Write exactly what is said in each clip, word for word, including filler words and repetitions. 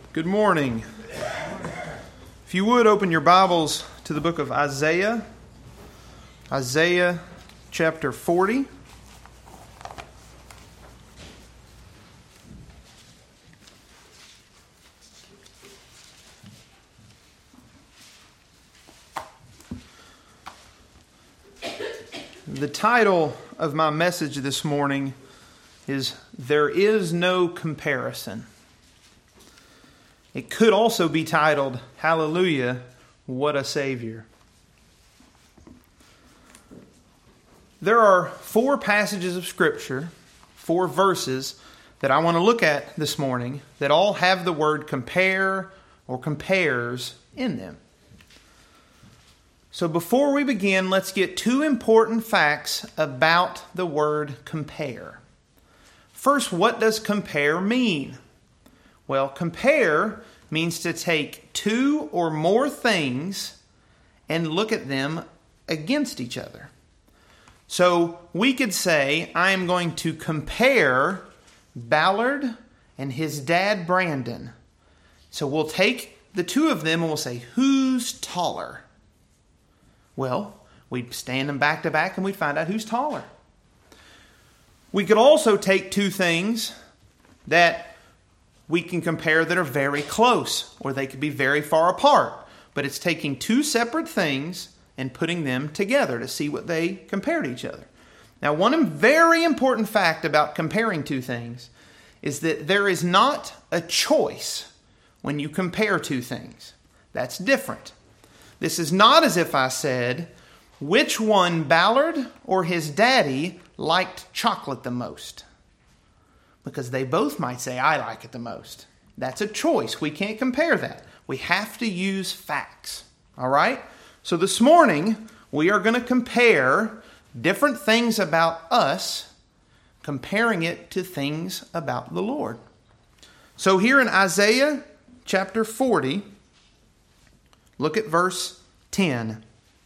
Good morning. If you would, open your Bibles to the book of Isaiah, Isaiah chapter forty. The title of my message this morning is There Is No Comparison. It could also be titled, Hallelujah, What a Savior. There are four passages of Scripture, four verses that I want to look at this morning that all have the word compare or compares in them. So before we begin, let's get two important facts about the word compare. First, what does compare mean? Well, compare means to take two or more things and look at them against each other. So we could say, I am going to compare Ballard and his dad, Brandon. So we'll take the two of them and we'll say, who's taller? Well, we'd stand them back to back and we'd find out who's taller. We could also take two things that we can compare that are very close, or they could be very far apart. But it's taking two separate things and putting them together to see what they compare to each other. Now, one very important fact about comparing two things is that there is not a choice when you compare two things. That's different. This is not as if I said, which one, Ballard or his daddy, liked chocolate the most? Because they both might say, I like it the most. That's a choice. We can't compare that. We have to use facts. All right? So this morning, we are going to compare different things about us, comparing it to things about the Lord. So here in Isaiah chapter forty, look at verse ten.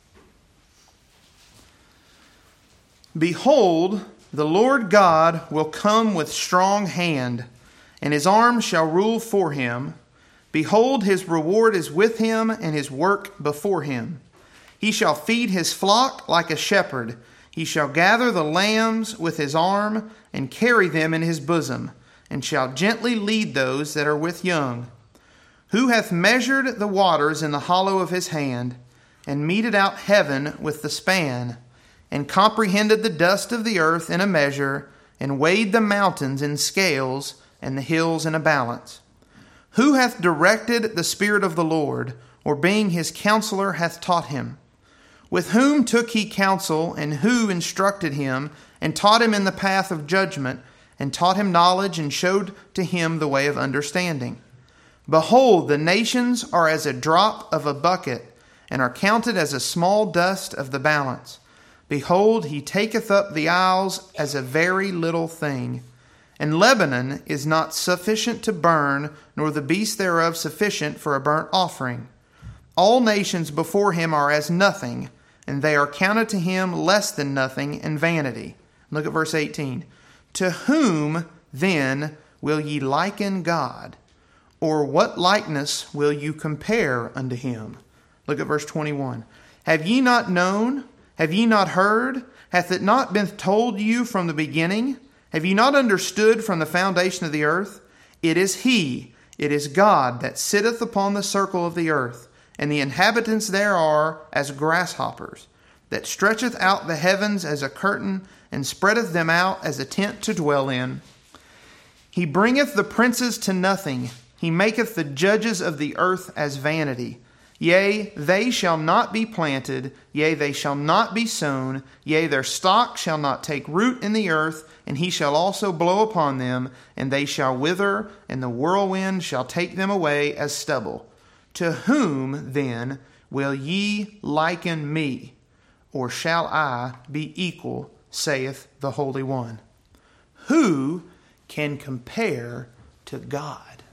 Behold, the Lord God will come with strong hand, and his arm shall rule for him. Behold, his reward is with him, and his work before him. He shall feed his flock like a shepherd. He shall gather the lambs with his arm, and carry them in his bosom, and shall gently lead those that are with young. Who hath measured the waters in the hollow of his hand, and meted out heaven with the span, and comprehended the dust of the earth in a measure, and weighed the mountains in scales, and the hills in a balance? Who hath directed the Spirit of the Lord, or being his counselor hath taught him? With whom took he counsel, and who instructed him, and taught him in the path of judgment, and taught him knowledge, and showed to him the way of understanding? Behold, the nations are as a drop of a bucket, and are counted as a small dust of the balance. Behold, he taketh up the isles as a very little thing. And Lebanon is not sufficient to burn, nor the beast thereof sufficient for a burnt offering. All nations before him are as nothing, and they are counted to him less than nothing and vanity. Look at verse eighteen. To whom then will ye liken God? Or what likeness will you compare unto him? Look at verse twenty-one. Have ye not known? Have ye not heard? Hath it not been told you from the beginning? Have ye not understood from the foundation of the earth? It is He, it is God, that sitteth upon the circle of the earth, and the inhabitants there are as grasshoppers, that stretcheth out the heavens as a curtain, and spreadeth them out as a tent to dwell in. He bringeth the princes to nothing. He maketh the judges of the earth as vanity. Yea, they shall not be planted, yea, they shall not be sown, yea, their stock shall not take root in the earth, and he shall also blow upon them, and they shall wither, and the whirlwind shall take them away as stubble. To whom, then, will ye liken me? Or shall I be equal, saith the Holy One? Who can compare to God?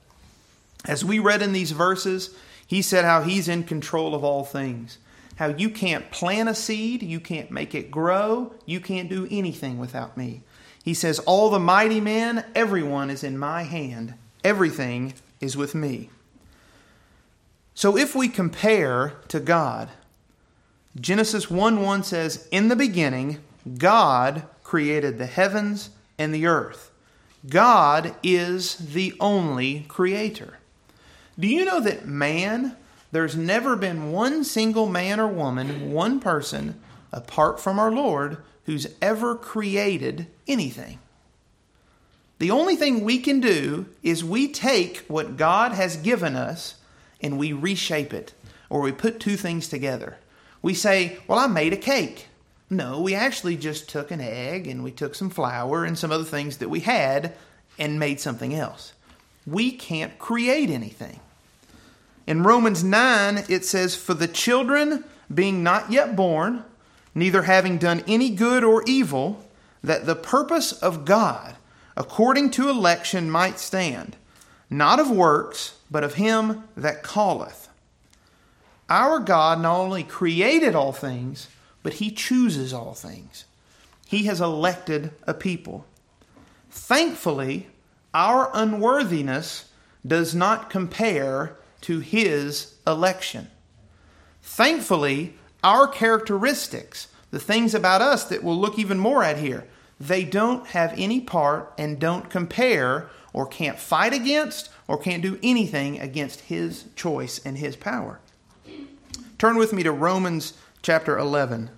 As we read in these verses, he said how he's in control of all things. How you can't plant a seed, you can't make it grow, you can't do anything without me. He says, all the mighty men, everyone is in my hand. Everything is with me. So if we compare to God, Genesis one one says, in the beginning, God created the heavens and the earth. God is the only creator. Do you know that man, there's never been one single man or woman, one person, apart from our Lord, who's ever created anything? The only thing we can do is we take what God has given us and we reshape it, or we put two things together. We say, well, I made a cake. No, we actually just took an egg and we took some flour and some other things that we had and made something else. We can't create anything. In Romans nine, it says, for the children being not yet born, neither having done any good or evil, that the purpose of God, according to election, might stand, not of works, but of him that calleth. Our God not only created all things, but he chooses all things. He has elected a people. Thankfully, our unworthiness does not compare to his election. Thankfully, our characteristics, the things about us that we'll look even more at here, they don't have any part and don't compare or can't fight against or can't do anything against his choice and his power. Turn with me to Romans chapter eleven.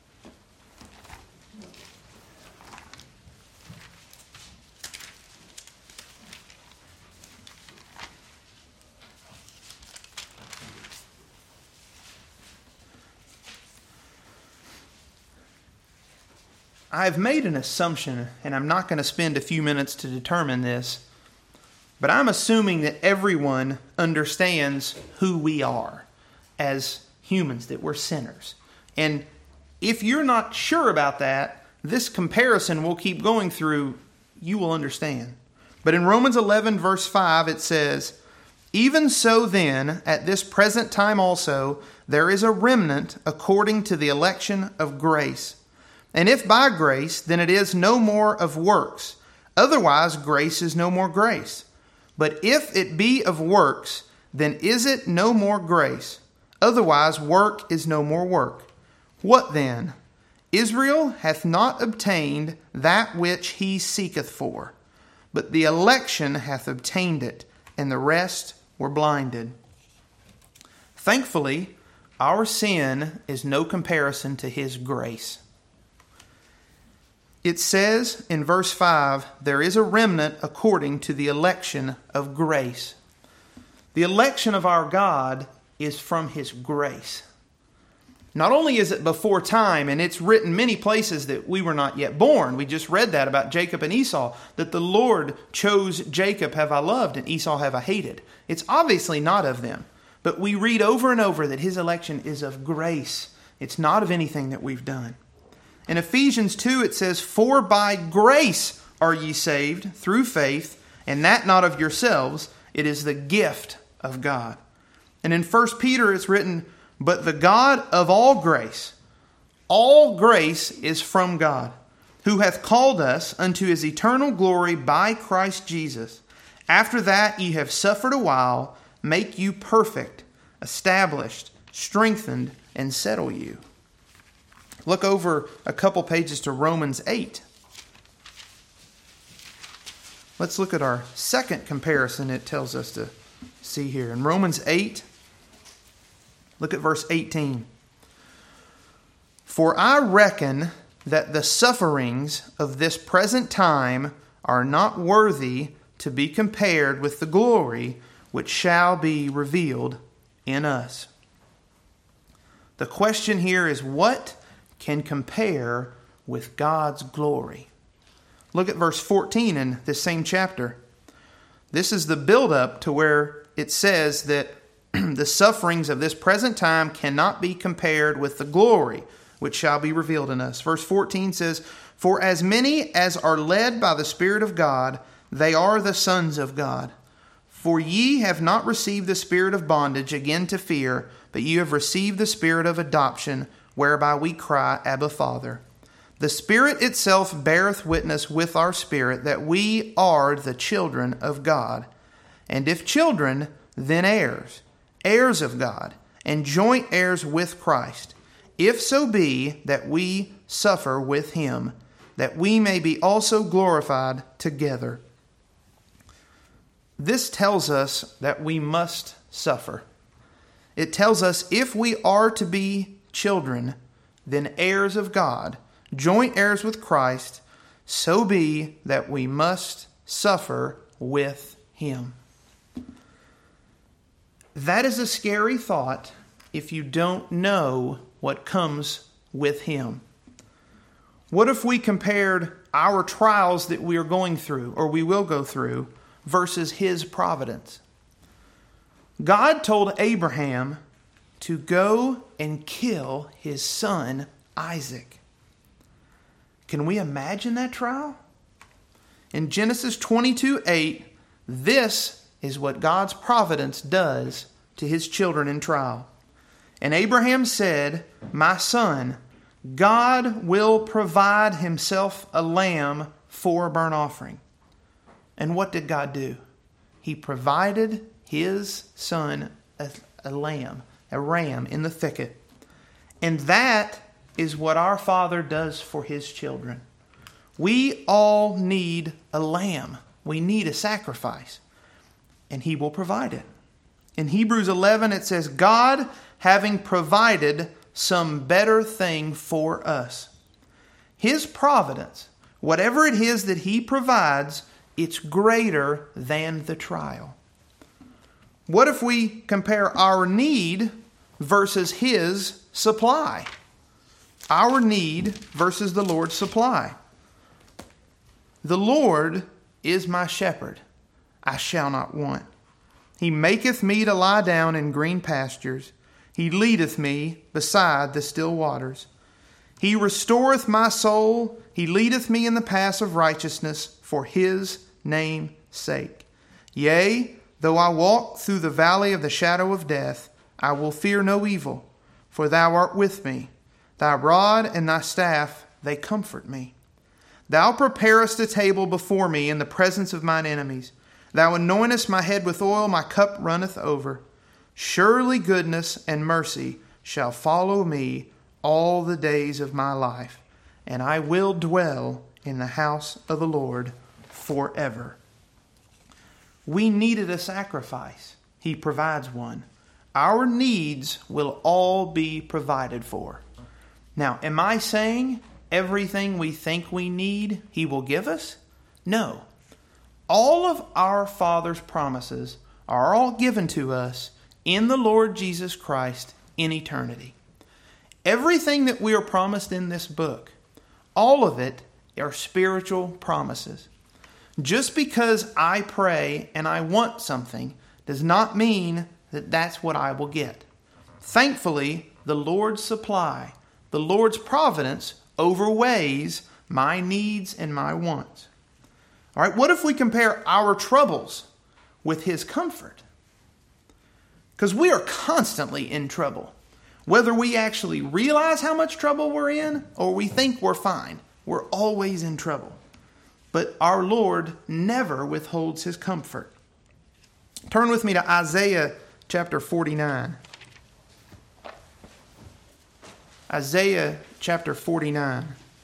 I've made an assumption, and I'm not going to spend a few minutes to determine this, but I'm assuming that everyone understands who we are as humans, that we're sinners. And if you're not sure about that, this comparison we'll keep going through, you will understand. But in Romans eleven, verse five, it says, even so then, at this present time also, there is a remnant according to the election of grace. And if by grace, then it is no more of works. Otherwise, grace is no more grace. But if it be of works, then is it no more grace. Otherwise, work is no more work. What then? Israel hath not obtained that which he seeketh for, but the election hath obtained it, and the rest were blinded. Thankfully, our sin is no comparison to his grace. It says in verse five, there is a remnant according to the election of grace. The election of our God is from his grace. Not only is it before time, and it's written many places that we were not yet born. We just read that about Jacob and Esau, that the Lord chose Jacob have I loved and Esau have I hated. It's obviously not of them. But we read over and over that his election is of grace. It's not of anything that we've done. In Ephesians two, it says, for by grace are ye saved through faith, and that not of yourselves. It is the gift of God. And in First Peter, it's written, but the God of all grace, all grace is from God, who hath called us unto his eternal glory by Christ Jesus. After that ye have suffered a while, make you perfect, established, strengthened, and settle you. Look over a couple pages to Romans eight. Let's look at our second comparison it tells us to see here. In Romans eight, look at verse eighteen. For I reckon that the sufferings of this present time are not worthy to be compared with the glory which shall be revealed in us. The question here is, what can compare with God's glory? Look at verse fourteen in this same chapter. This is the build-up to where it says that the sufferings of this present time cannot be compared with the glory which shall be revealed in us. Verse fourteen says, for as many as are led by the Spirit of God, they are the sons of God. For ye have not received the spirit of bondage again to fear, but you have received the spirit of adoption, whereby we cry, Abba, Father. The Spirit itself beareth witness with our spirit that we are the children of God. and if children, then heirs, heirs of God, and joint heirs with Christ, if so be that we suffer with him, that we may be also glorified together. This tells us that we must suffer. It tells us if we are to be children, then heirs of God, joint heirs with Christ, so be that we must suffer with him. That is a scary thought if you don't know what comes with him. What if we compared our trials that we are going through, or we will go through, versus his providence? God told Abraham to go and kill his son Isaac. Can we imagine that trial? In Genesis twenty-two eight, this is what God's providence does to his children in trial. And Abraham said, "My son, God will provide himself a lamb for a burnt offering." And what did God do? He provided his son a, a lamb, a ram in the thicket. And that is what our Father does for his children. We all need a lamb. We need a sacrifice. And he will provide it. In Hebrews eleven it says, God having provided some better thing for us. His providence, whatever it is that he provides, it's greater than the trial. What if we compare our need versus his supply? Our need versus the Lord's supply. The Lord is my shepherd, I shall not want. He maketh me to lie down in green pastures. He leadeth me beside the still waters. He restoreth my soul. He leadeth me in the paths of righteousness for his name's sake. Yea, though I walk through the valley of the shadow of death, I will fear no evil, for thou art with me. Thy rod and thy staff, they comfort me. Thou preparest a table before me in the presence of mine enemies. Thou anointest my head with oil, my cup runneth over. Surely goodness and mercy shall follow me all the days of my life, and I will dwell in the house of the Lord forever. We needed a sacrifice. He provides one. Our needs will all be provided for. Now, am I saying everything we think we need, he will give us? No. All of our Father's promises are all given to us in the Lord Jesus Christ in eternity. Everything that we are promised in this book, all of it are spiritual promises. Just because I pray and I want something does not mean that that's what I will get. Thankfully, the Lord's supply, the Lord's providence overweighs my needs and my wants. All right, what if we compare our troubles with his comfort? Because we are constantly in trouble. Whether we actually realize how much trouble we're in or we think we're fine, we're always in trouble. But our Lord never withholds his comfort. Turn with me to Isaiah chapter forty-nine. Isaiah chapter forty-nine.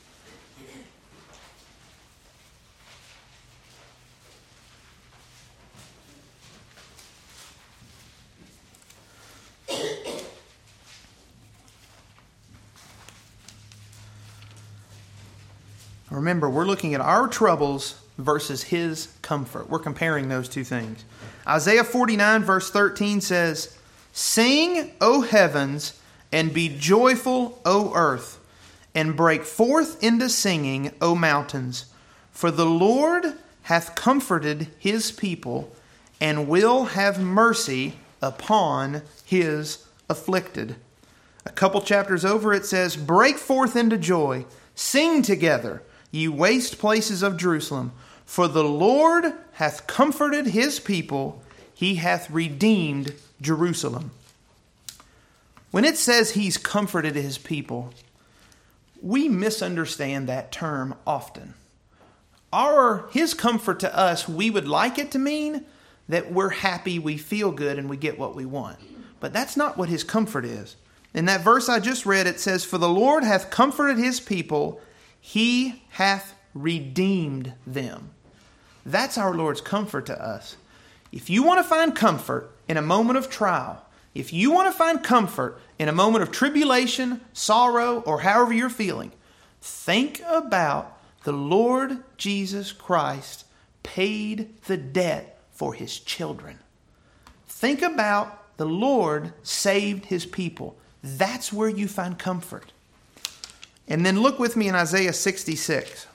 Remember, we're looking at our troubles versus his comfort. We're comparing those two things. Isaiah forty-nine verse thirteen says, "Sing, O heavens, and be joyful, O earth, and break forth into singing, O mountains. For the Lord hath comforted his people, and will have mercy upon his afflicted." A couple chapters over it says, "Break forth into joy, sing together, ye waste places of Jerusalem. For the Lord hath comforted his people, he hath redeemed Jerusalem." When it says he's comforted his people, we misunderstand that term often. Our, his comfort to us, we would like it to mean that we're happy, we feel good, and we get what we want. But that's not what his comfort is. In that verse I just read, it says, "For the Lord hath comforted his people, he hath redeemed them." That's our Lord's comfort to us. If you want to find comfort in a moment of trial, if you want to find comfort in a moment of tribulation, sorrow, or however you're feeling, think about the Lord Jesus Christ paid the debt for his children. Think about the Lord saved his people. That's where you find comfort. And then look with me in Isaiah sixty-six.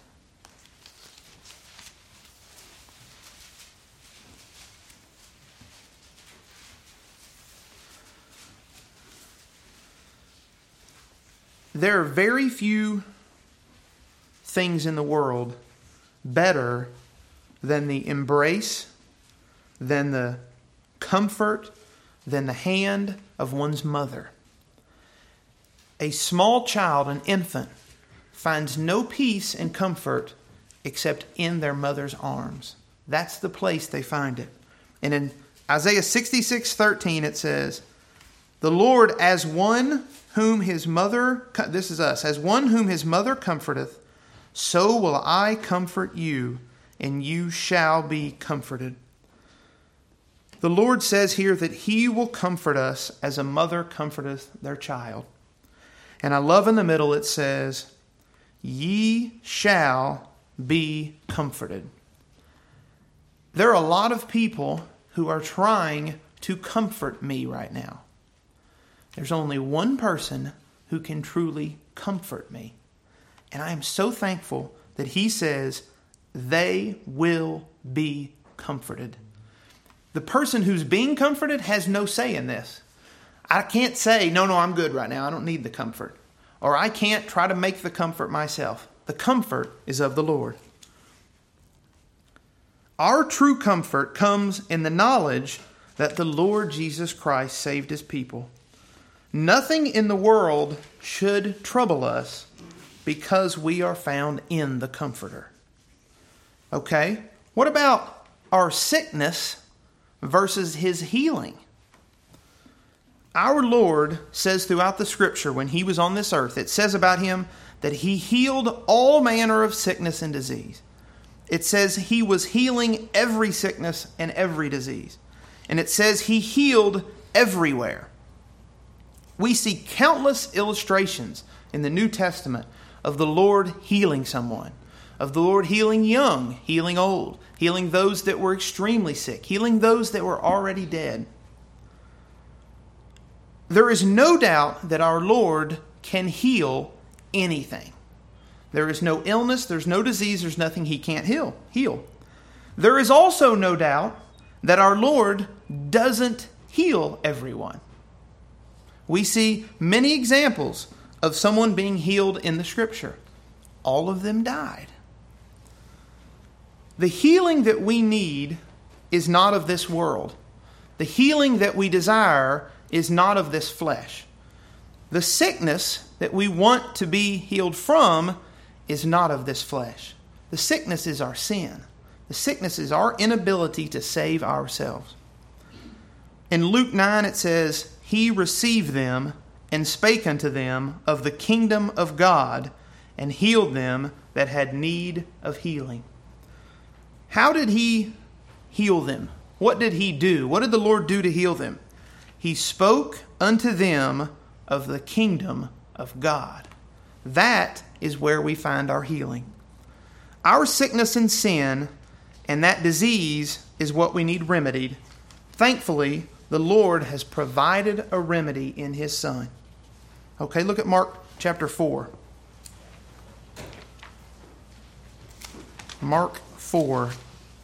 There are very few things in the world better than the embrace, than the comfort, than the hand of one's mother. A small child, an infant, finds no peace and comfort except in their mother's arms. That's the place they find it. And in Isaiah sixty-six thirteen it says, "The Lord as one whom his mother," this is us, "as one whom his mother comforteth, so will I comfort you, and you shall be comforted." The Lord says here that he will comfort us as a mother comforteth their child. And I love in the middle it says, "Ye shall be comforted." There are a lot of people who are trying to comfort me right now. There's only one person who can truly comfort me. And I am so thankful that he says they will be comforted. The person who's being comforted has no say in this. I can't say, no, no, I'm good right now. I don't need the comfort. Or I can't try to make the comfort myself. The comfort is of the Lord. Our true comfort comes in the knowledge that the Lord Jesus Christ saved his people. Nothing in the world should trouble us because we are found in the Comforter. Okay, what about our sickness versus his healing? Our Lord says throughout the Scripture when he was on this earth, it says about him that he healed all manner of sickness and disease. It says he was healing every sickness and every disease. And it says he healed everywhere. We see countless illustrations in the New Testament of the Lord healing someone, of the Lord healing young, healing old, healing those that were extremely sick, healing those that were already dead. There is no doubt that our Lord can heal anything. There is no illness, there's no disease, there's nothing he can't heal. heal. There is also no doubt that our Lord doesn't heal everyone. We see many examples of someone being healed in the Scripture. All of them died. The healing that we need is not of this world. The healing that we desire is not of this flesh. The sickness that we want to be healed from is not of this flesh. The sickness is our sin. The sickness is our inability to save ourselves. In Luke nine it says, "He received them and spake unto them of the kingdom of God, and healed them that had need of healing." How did he heal them? What did he do? What did the Lord do to heal them? He spoke unto them of the kingdom of God. That is where we find our healing. Our sickness and sin and that disease is what we need remedied. Thankfully, the Lord has provided a remedy in his Son. Okay, look at Mark chapter four. Mark four.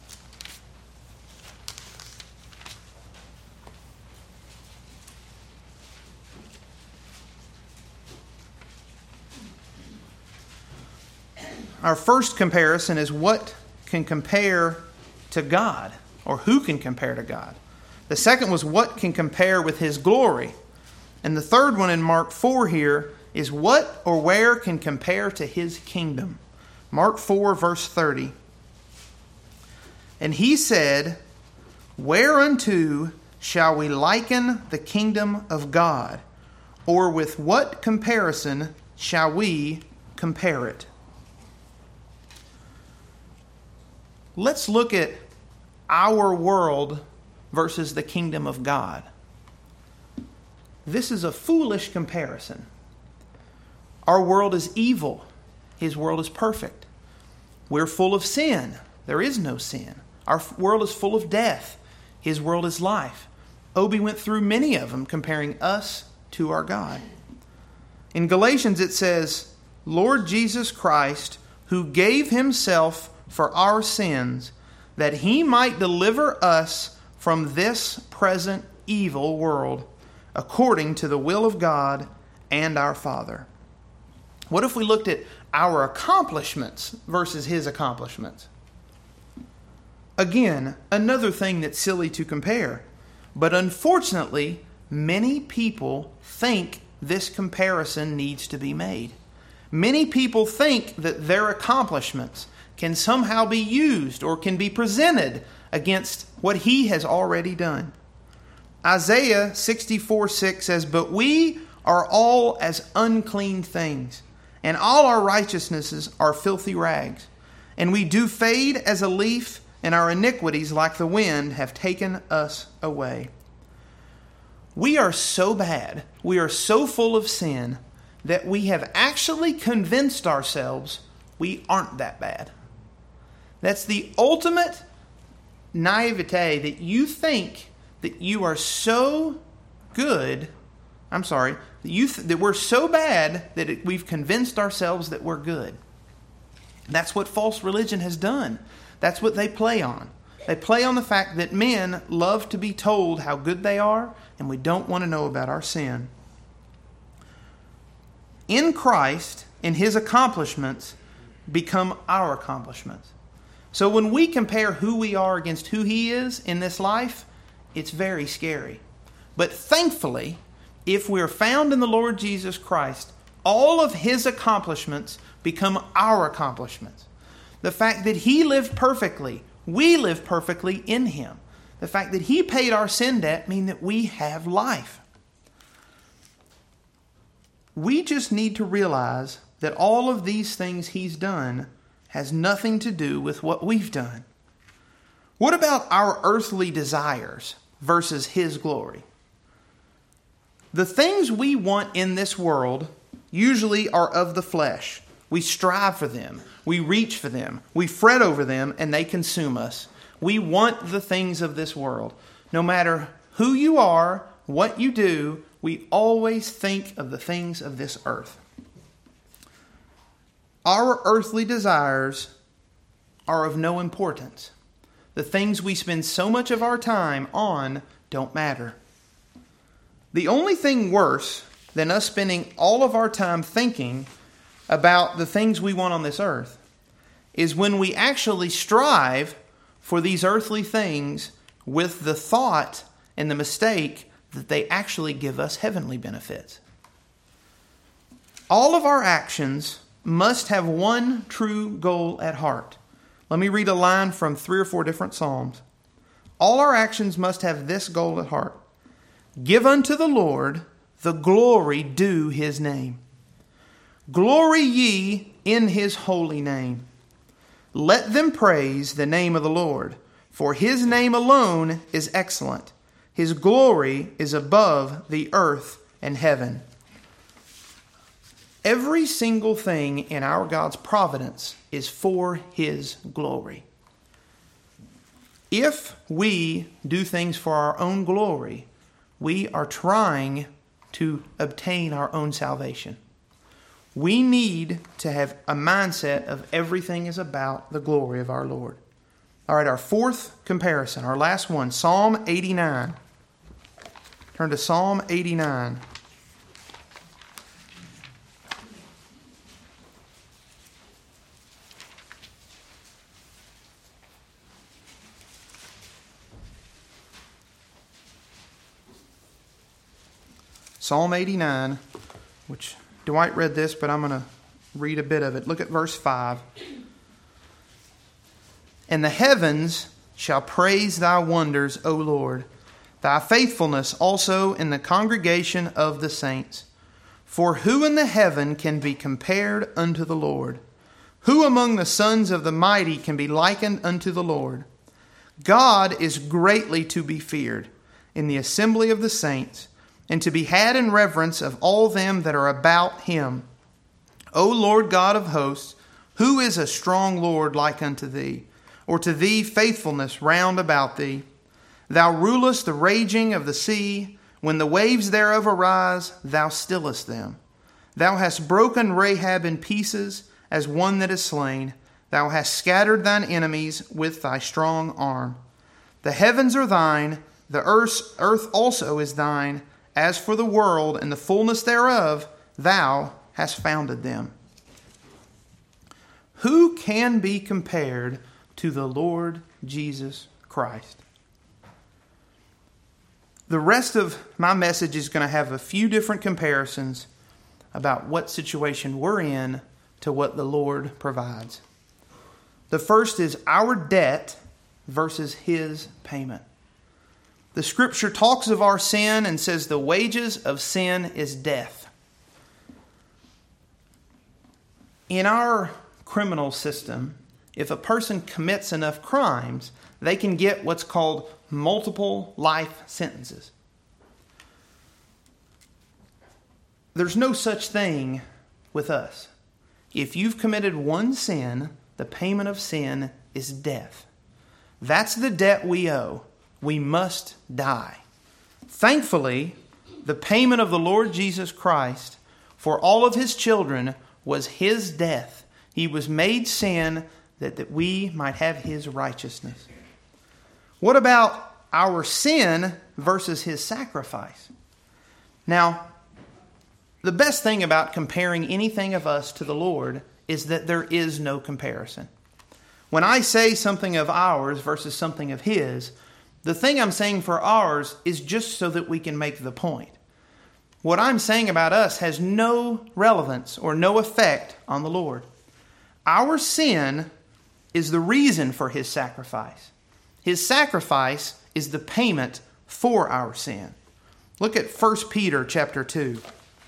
Our first comparison is what can compare to God, or who can compare to God. The second was what can compare with his glory. And the third one in Mark four here is what or where can compare to his kingdom. Mark four verse thirty. "And he said, Whereunto shall we liken the kingdom of God? Or with what comparison shall we compare it? Let's look at our world versus the kingdom of God. This is a foolish comparison. Our world is evil. His world is perfect. We're full of sin. There is no sin. Our world is full of death. His world is life. Obi went through many of them, comparing us to our God. In Galatians it says, Lord Jesus Christ, who gave himself for our sins, that he might deliver us from this present evil world, according to the will of God and our Father. What if we looked at our accomplishments versus his accomplishments? Again, another thing that's silly to compare. But unfortunately, many people think this comparison needs to be made. Many people think that their accomplishments can somehow be used or can be presented against what he has already done. Isaiah sixty-four six says, But we are all as unclean things, and all our righteousnesses are filthy rags. And we do fade as a leaf, and our iniquities, like the wind, have taken us away. We are so bad, we are so full of sin, that we have actually convinced ourselves we aren't that bad. That's the ultimate naivete, that you think that you are so good, I'm sorry, that, you th- that we're so bad that it, we've convinced ourselves that we're good. That's what false religion has done. That's what they play on. They play on the fact that men love to be told how good they are, and we don't want to know about our sin. In Christ, and his accomplishments become our accomplishments. So when we compare who we are against who he is in this life, it's very scary. But thankfully, if we're found in the Lord Jesus Christ, all of his accomplishments become our accomplishments. The fact that he lived perfectly, we live perfectly in him. The fact that he paid our sin debt means that we have life. We just need to realize that all of these things he's done has nothing to do with what we've done. What about our earthly desires versus his glory? The things we want in this world usually are of the flesh. We strive for them. We reach for them. We fret over them, and they consume us. We want the things of this world. No matter who you are, what you do, we always think of the things of this earth. Our earthly desires are of no importance. The things we spend so much of our time on don't matter. The only thing worse than us spending all of our time thinking about the things we want on this earth is when we actually strive for these earthly things with the thought and the mistake that they actually give us heavenly benefits. All of our actions must have one true goal at heart. Let me read a line from three or four different Psalms. All our actions must have this goal at heart. Give unto the Lord the glory due his name. Glory ye in his holy name. Let them praise the name of the Lord, for his name alone is excellent. His glory is above the earth and heaven. Every single thing in our God's providence is for his glory. If we do things for our own glory, we are trying to obtain our own salvation. We need to have a mindset of everything is about the glory of our Lord. All right, our fourth comparison, our last one, Psalm eighty-nine. Turn to Psalm eighty-nine. Psalm eighty-nine, which Dwight read this, but I'm going to read a bit of it. Look at verse five. And the heavens shall praise thy wonders, O Lord, thy faithfulness also in the congregation of the saints. For who in the heaven can be compared unto the Lord? Who among the sons of the mighty can be likened unto the Lord? God is greatly to be feared in the assembly of the saints, and to be had in reverence of all them that are about him. O Lord God of hosts, who is a strong Lord like unto thee? Or to thee faithfulness round about thee? Thou rulest the raging of the sea. When the waves thereof arise, thou stillest them. Thou hast broken Rahab in pieces as one that is slain. Thou hast scattered thine enemies with thy strong arm. The heavens are thine, the earth, earth also is thine. As for the world and the fullness thereof, thou hast founded them. Who can be compared to the Lord Jesus Christ? The rest of my message is going to have a few different comparisons about what situation we're in to what the Lord provides. The first is our debt versus his payment. The scripture talks of our sin and says the wages of sin is death. In our criminal system, if a person commits enough crimes, they can get what's called multiple life sentences. There's no such thing with us. If you've committed one sin, the payment of sin is death. That's the debt we owe. We must die. Thankfully, the payment of the Lord Jesus Christ for all of his children was his death. He was made sin that, that we might have his righteousness. What about our sin versus his sacrifice? Now, the best thing about comparing anything of us to the Lord is that there is no comparison. When I say something of ours versus something of his, the thing I'm saying for ours is just so that we can make the point. What I'm saying about us has no relevance or no effect on the Lord. Our sin is the reason for his sacrifice. His sacrifice is the payment for our sin. Look at First Peter chapter two.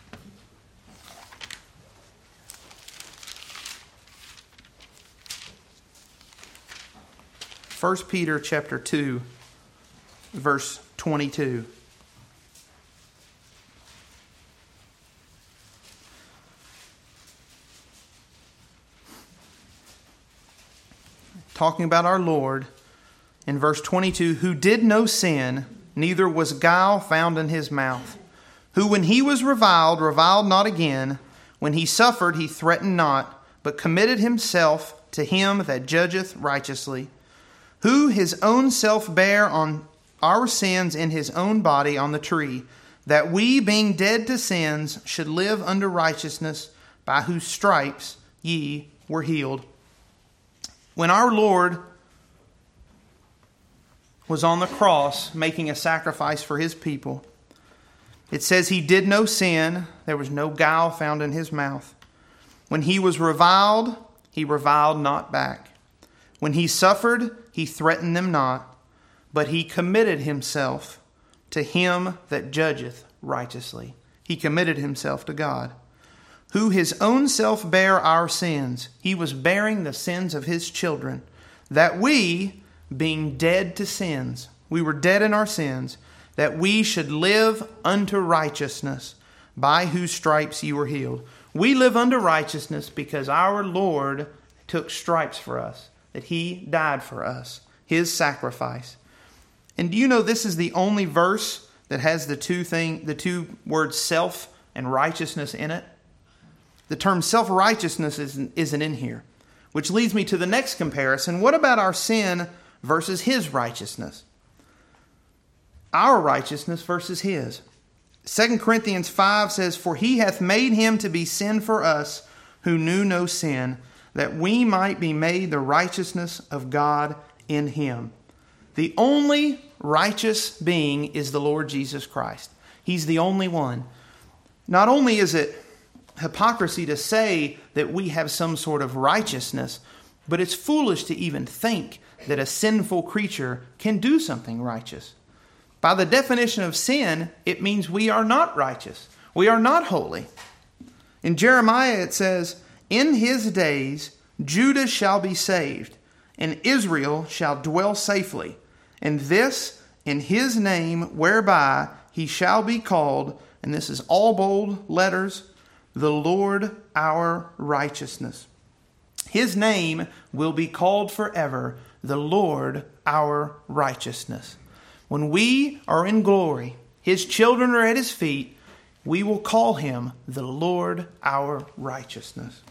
First Peter chapter two, verse twenty-two. Talking about our Lord, in verse twenty-two, who did no sin, neither was guile found in his mouth, who when he was reviled, reviled not again, when he suffered, he threatened not, but committed himself to him that judgeth righteously, who his own self bare on our sins in his own body on the tree, that we, being dead to sins, should live unto righteousness, by whose stripes ye were healed. When our Lord was on the cross making a sacrifice for his people, it says he did no sin, there was no guile found in his mouth. When he was reviled, he reviled not back. When he suffered, he threatened them not, but he committed himself to him that judgeth righteously. He committed himself to God, who his own self bare our sins. He was bearing the sins of his children, that we, being dead to sins, we were dead in our sins, that we should live unto righteousness, by whose stripes you were healed. We live unto righteousness because our Lord took stripes for us, that he died for us, his sacrifice. And do you know this is the only verse that has the two thing, the two words self and righteousness in it? The term self-righteousness isn't, isn't in here, which leads me to the next comparison. What about our sin versus his righteousness? Our righteousness versus his. Second Corinthians five says, for he hath made him to be sin for us who knew no sin, that we might be made the righteousness of God in him. The only righteous being is the Lord Jesus Christ. He's the only one. Not only is it hypocrisy to say that we have some sort of righteousness, but it's foolish to even think that a sinful creature can do something righteous. By the definition of sin, it means we are not righteous. We are not holy. In Jeremiah it says, "In his days Judah shall be saved, and Israel shall dwell safely. And this in his name whereby he shall be called," and this is all bold letters, "the Lord our righteousness." His name will be called forever, the Lord our righteousness. When we are in glory, his children are at his feet, we will call him the Lord our righteousness.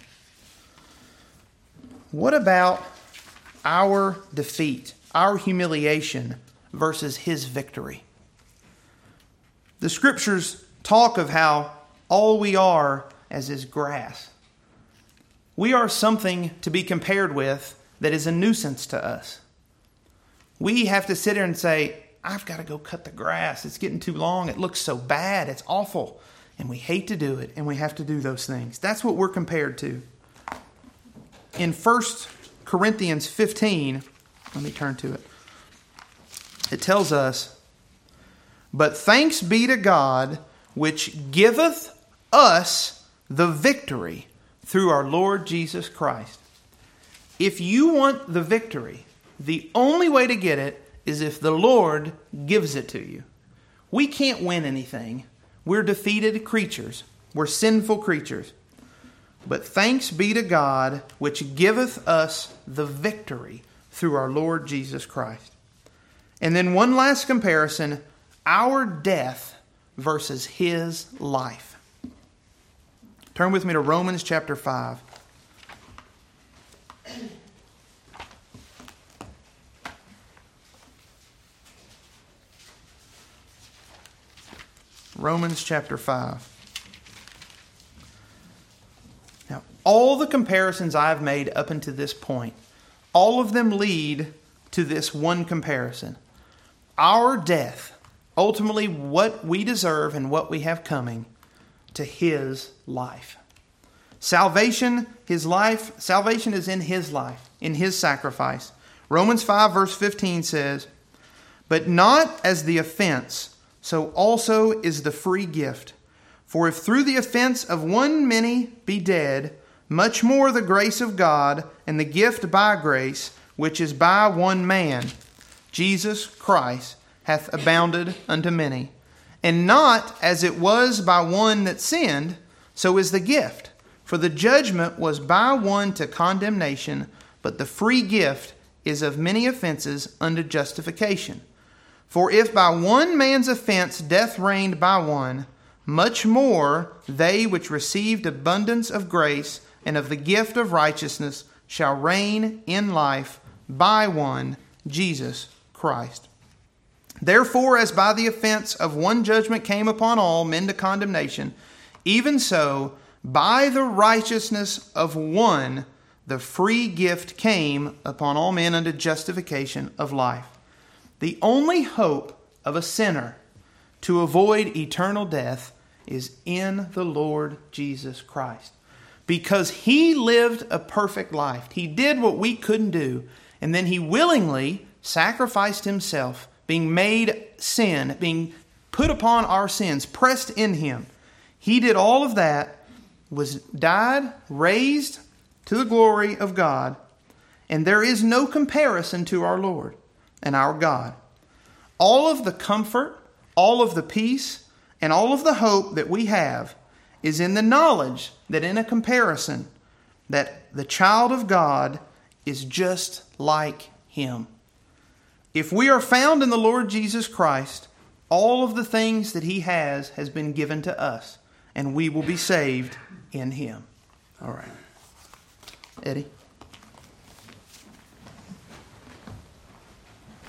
What about our defeat, our humiliation versus his victory? The scriptures talk of how all we are as is grass. We are something to be compared with that is a nuisance to us. We have to sit here and say, "I've got to go cut the grass. It's getting too long. It looks so bad. It's awful." And we hate to do it, and we have to do those things. That's what we're compared to. In First Corinthians fifteen, let me turn to it. It tells us, "But thanks be to God, which giveth us the victory through our Lord Jesus Christ." If you want the victory, the only way to get it is if the Lord gives it to you. We can't win anything. We're defeated creatures. We're sinful creatures. But thanks be to God, which giveth us the victory through our Lord Jesus Christ. And then one last comparison, our death versus his life. Turn with me to Romans chapter five. Romans chapter five. Now, all the comparisons I've made up until this point, all of them lead to this one comparison. Our death, ultimately what we deserve and what we have coming, to his life. Salvation, his life, salvation is in his life, in his sacrifice. Romans five verse fifteen says, "But not as the offense, so also is the free gift. For if through the offense of one many be dead, much more the grace of God and the gift by grace, which is by one man, Jesus Christ, hath abounded unto many. And not as it was by one that sinned, so is the gift. For the judgment was by one to condemnation, but the free gift is of many offenses unto justification. For if by one man's offense death reigned by one, much more they which received abundance of grace and of the gift of righteousness shall reign in life by one, Jesus Christ. Therefore, as by the offense of one judgment came upon all men to condemnation, even so, by the righteousness of one, the free gift came upon all men unto justification of life." The only hope of a sinner to avoid eternal death is in the Lord Jesus Christ. Because he lived a perfect life. He did what we couldn't do. And then he willingly sacrificed himself, being made sin, being put upon our sins, pressed in him. He did all of that, was died, raised to the glory of God. And there is no comparison to our Lord and our God. All of the comfort, all of the peace, and all of the hope that we have is in the knowledge that in a comparison, that the child of God is just like him. If we are found in the Lord Jesus Christ, all of the things that he has has been given to us, and we will be saved in him. All right. Eddie?